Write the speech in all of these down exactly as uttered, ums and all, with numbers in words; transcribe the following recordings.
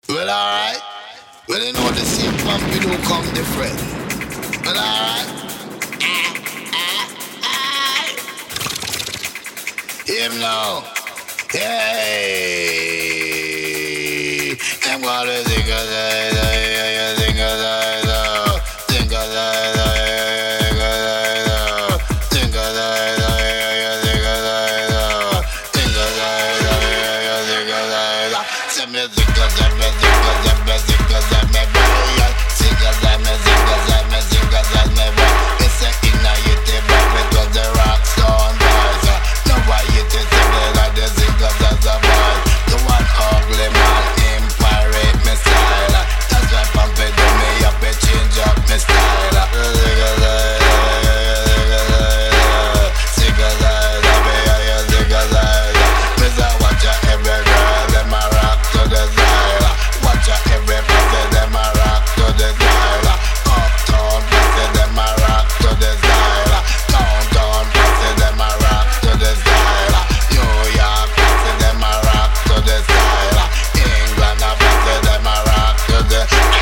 Well, alright. Well, you know the same pumpy do come different. Well, alright. Him now. Hey. I'm gonna think of that. Think of that. Think of that. Think of that. Think of that. Think of that. Think of that. Send me think of that. Me think of that. Me think of that. Me boy. Think of that. Me think of that. Me think of that. Me boy. It's a inna you take back because the rocks don't rise. No why you take something like the think of that the boy. The one ugly man in pirate me style. That's why pump it do me up and change up me style. Think of that. Think of that. Think of that. Mister watch ya every girl them a rock to the style. Watch ya every pussy them a rock to the style. Uptown pussy them a rock to the style. Downtown pussy them a rock to the style. New York pussy them a rock to the style. England a pussy them a rock to the style.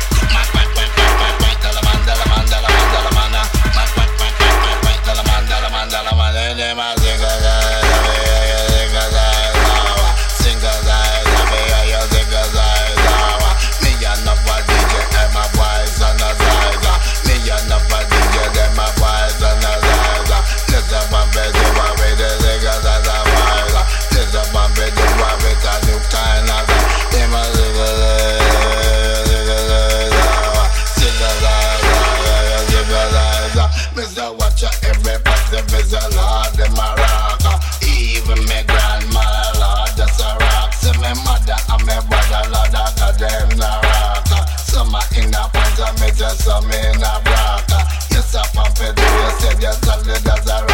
Mister Watcher, every pussy is a lord, them a rock. Even me grandma, lord, just a rock. See me mother and me brother, lord, I got them a rock. Some are in a pants and me just some in a rock. Yes, a pumpy do you said you're solid as a rock.